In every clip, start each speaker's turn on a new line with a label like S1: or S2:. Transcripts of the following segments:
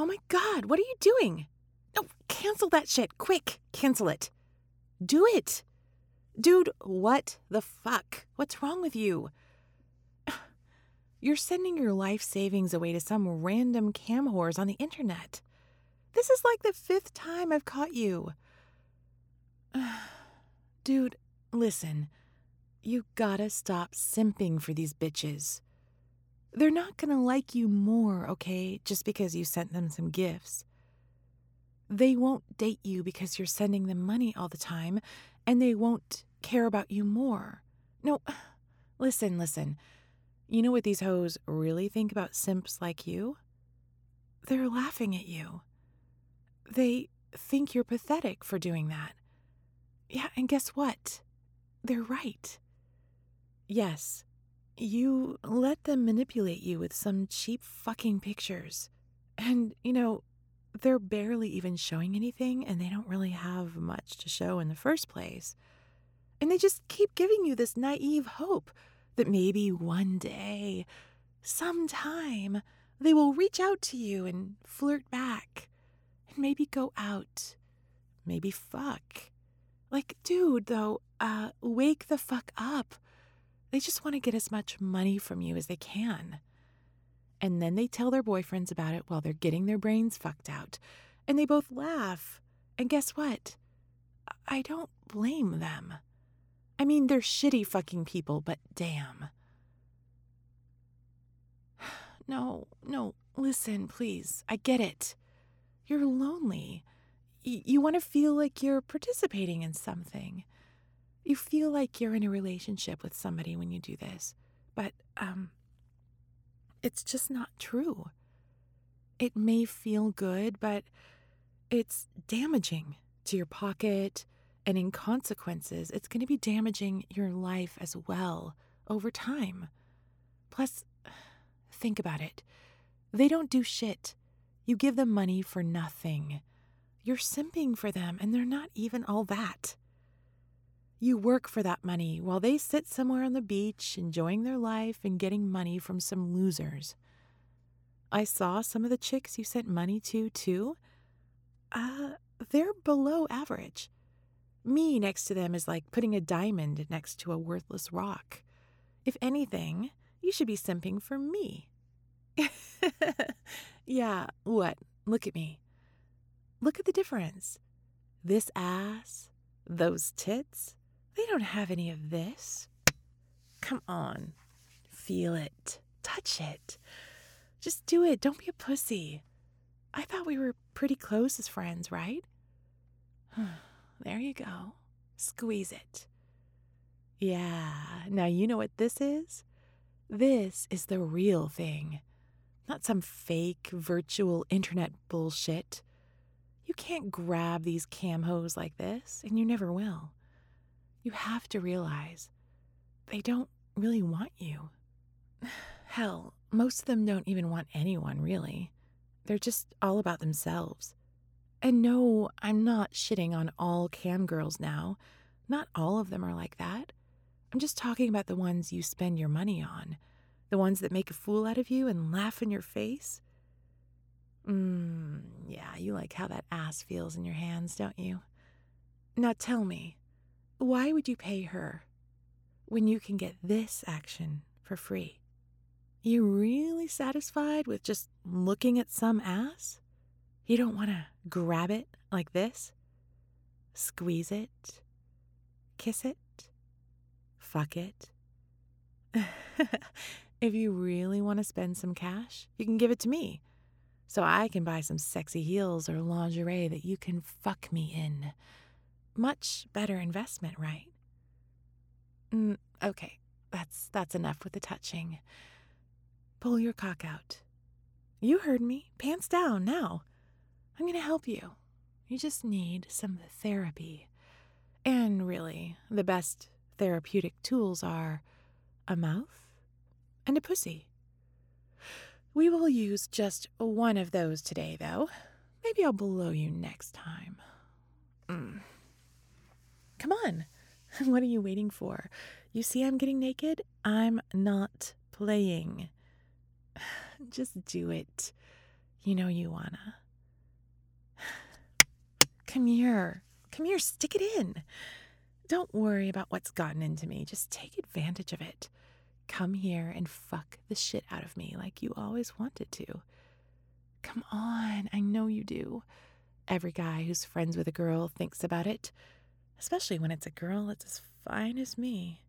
S1: Oh my God, what are you doing? No, cancel that shit. Quick, cancel it. Do it. Dude, what the fuck? What's wrong with you? You're sending your life savings away to some random cam whores on the internet. This is like the 5th time I've caught you. Dude, listen. You gotta stop simping for these bitches. They're not gonna like you more, okay, just because you sent them some gifts. They won't date you because you're sending them money all the time, and they won't care about you more. No, listen. You know what these hoes really think about simps like you? They're laughing at you. They think you're pathetic for doing that. Yeah, and guess what? They're right. Yes, you let them manipulate you with some cheap fucking pictures. And, they're barely even showing anything, and they don't really have much to show in the first place. And they just keep giving you this naive hope that maybe one day, sometime, they will reach out to you and flirt back. And maybe go out. Maybe fuck. Like, dude, though, wake the fuck up. They just want to get as much money from you as they can. And then they tell their boyfriends about it while they're getting their brains fucked out. And they both laugh. And guess what? I don't blame them. I mean, they're shitty fucking people, but damn. No, listen, please. I get it. You're lonely. You want to feel like you're participating in something. You feel like you're in a relationship with somebody when you do this. But, it's just not true. It may feel good, but it's damaging to your pocket, and in consequences, it's going to be damaging your life as well over time. Plus, think about it. They don't do shit. You give them money for nothing. You're simping for them, and they're not even all that. You work for that money while they sit somewhere on the beach enjoying their life and getting money from some losers. I saw some of the chicks you sent money to, too. They're below average. Me next to them is like putting a diamond next to a worthless rock. If anything, you should be simping for me. Yeah, what? Look at me. Look at the difference. This ass, those tits, they don't have any of this. Come on. Feel it. Touch it. Just do it. Don't be a pussy. I thought we were pretty close as friends, right? There you go. Squeeze it. Yeah, now you know what this is? This is the real thing. Not some fake virtual internet bullshit. You can't grab these cam hoes like this, and you never will. You have to realize they don't really want you. Hell, most of them don't even want anyone, really. They're just all about themselves. And no, I'm not shitting on all cam girls now. Not all of them are like that. I'm just talking about the ones you spend your money on. The ones that make a fool out of you and laugh in your face. Yeah, you like how that ass feels in your hands, don't you? Now tell me, why would you pay her when you can get this action for free? You really satisfied with just looking at some ass? You don't want to grab it like this? Squeeze it? Kiss it? Fuck it? If you really want to spend some cash, you can give it to me, so I can buy some sexy heels or lingerie that you can fuck me in. Much better investment, right? Okay, that's enough with the touching. Pull your cock out. You heard me. Pants down now. I'm going to help you. You just need some therapy. And really, the best therapeutic tools are a mouth and a pussy. We will use just one of those today, though. Maybe I'll blow you next time. Come on. What are you waiting for? You see I'm getting naked? I'm not playing. Just do it. You know you wanna. Come here. Come here, stick it in. Don't worry about what's gotten into me. Just take advantage of it. Come here and fuck the shit out of me like you always wanted to. Come on, I know you do. Every guy who's friends with a girl thinks about it, especially when it's a girl that's as fine as me.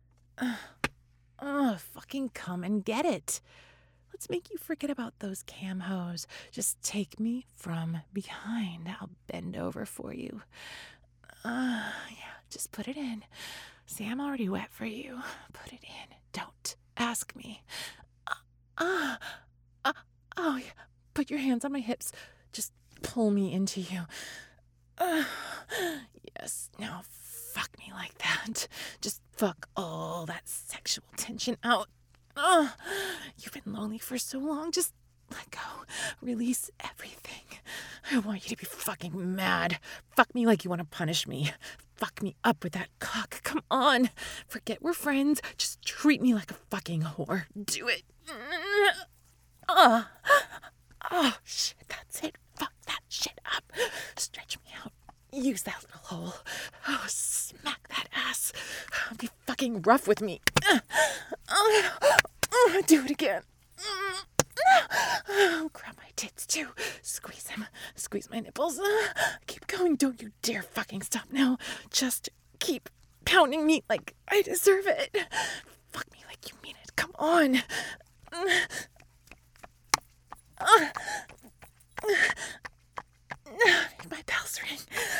S1: Fucking come and get it. Let's make you forget about those cam hoes. Just take me from behind. I'll bend over for you. Yeah, just put it in. See, I'm already wet for you. Put it in. Don't ask me. Oh, yeah. Put your hands on my hips. Just pull me into you. Yes, now fuck me like that. Just fuck all that sexual tension out. You've been lonely for so long. Just let go. Release everything. I want you to be fucking mad. Fuck me like you want to punish me. Fuck me up with that cock. Come on. Forget we're friends. Just treat me like a fucking whore. Do it. Oh, shit, that's it. Fuck that shit up. Stretch me out. Use that little hole. Oh, smack that ass. Be fucking rough with me. Do it again. Grab my tits too. Squeeze them. Squeeze my nipples. Keep going. Don't you dare fucking stop now. Just keep pounding me like I deserve it. Fuck me like you mean it. Come on. My bells ring.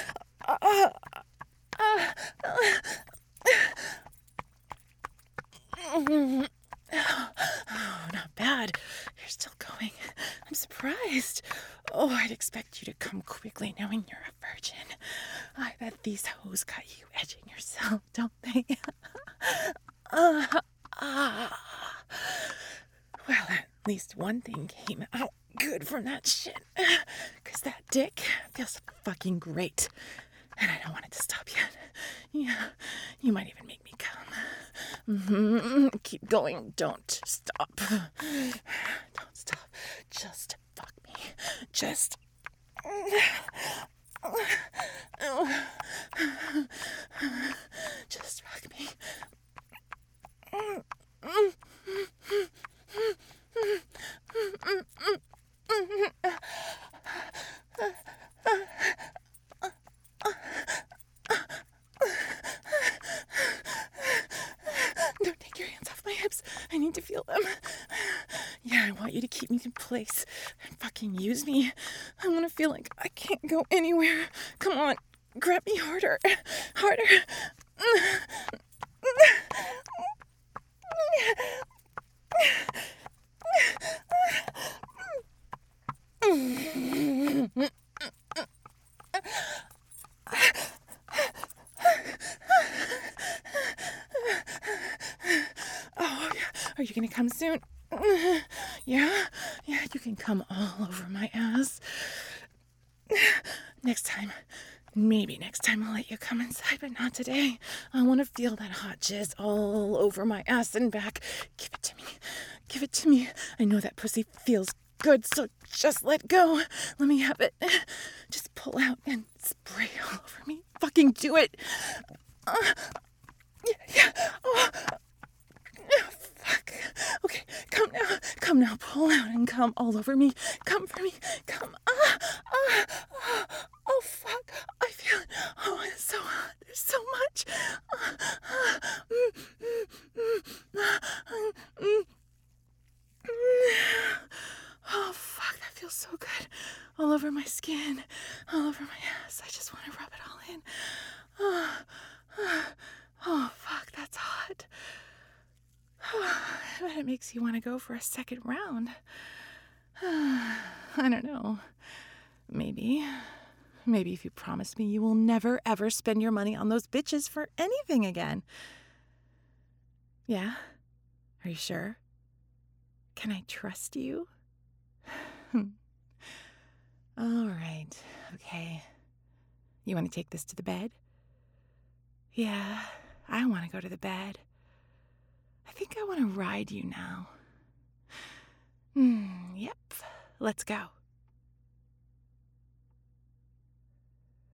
S1: Oh, not bad. You're still going. I'm surprised. Oh, I'd expect you to come quickly knowing you're a virgin. I bet these hoes got you edging yourself, don't they? Well, at least one thing came out good from that shit. 'Cause that dick feels fucking great. And I don't want it to stop yet. Yeah, you might even make me come. Keep going. Don't stop. Don't stop. Just fuck me. Just. Just fuck me. Don't take your hands off my hips. I need to feel them. Yeah, I want you to keep me in place and fucking use me. I want to feel like I can't go anywhere. Come on, grab me harder. Harder. Oh, are you gonna come soon? Yeah, you can come all over my ass. Next time, maybe next time I'll let you come inside, but not today. I want to feel that hot jizz all over my ass and back. Give it to me. Give it to me. I know that pussy feels good, so just let go. Let me have it. Just pull out and spray all over me. Fucking do it. Yeah. Oh, fuck. Okay, come now. Come now. Pull out and come all over me. Come for me. Come. Oh, fuck. I feel it. Oh, it's so hot. There's so much. Oh, fuck. That feels so good. All over my skin. All over my ass. I just want to rub it all in. Oh, fuck. That's hot. I bet it makes you want to go for a second round. I don't know. Maybe if you promise me you will never, ever spend your money on those bitches for anything again. Yeah? Are you sure? Can I trust you? All right. Okay. You want to take this to the bed? Yeah, I want to go to the bed. I think I want to ride you now. Yep. Let's go.